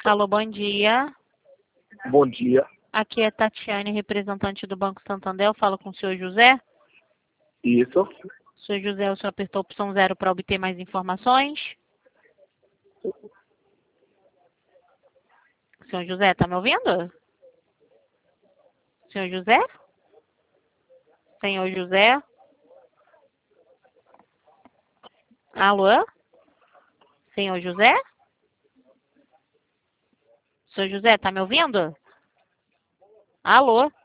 Alô, bom dia. Bom dia. Aqui é Tatiane, representante do Banco Santander. Eu falo com o senhor José. Isso. Senhor José, o senhor apertou a opção 0 para obter mais informações. Senhor José, tá me ouvindo? Senhor José? Senhor José? Alô? Senhor José? Senhor José, tá me ouvindo? Alô?